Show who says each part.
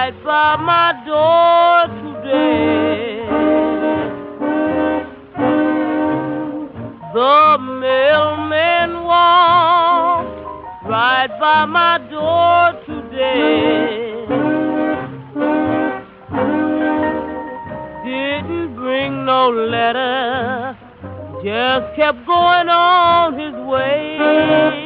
Speaker 1: right by my door today. The mailman walked right by my door today. Didn't bring no letter, just kept going on his way.